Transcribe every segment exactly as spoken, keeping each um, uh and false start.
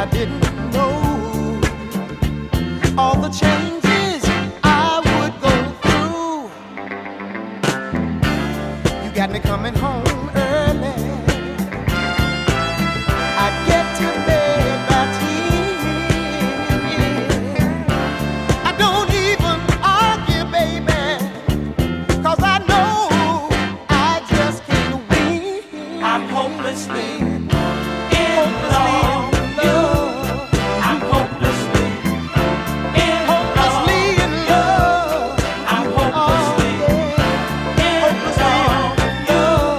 I didn't know all the changes I would go through. You got me coming home early. I get to bed by ten. I don't even argue, baby, 'cause I know I just can't win. I'm hopelessly in Hopelessly love. in love. I'm hopelessly in Hopelessly in love. I'm hopelessly Oh, yeah. in Hopelessly love.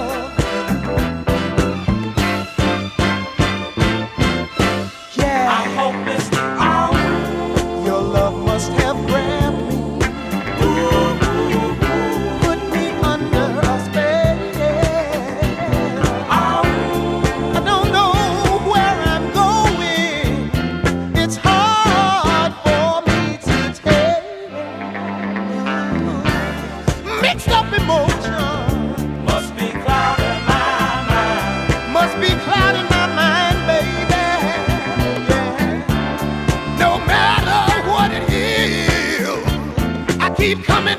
Yeah. I'm hopelessly out. Your love must have grabbed me, put me under a spell. I don't know where I'm going. It's hard for me to tell. Mixed up emotion Must be clouding my mind. must be clouding my mind, baby. Yeah. No matter what it is, I keep coming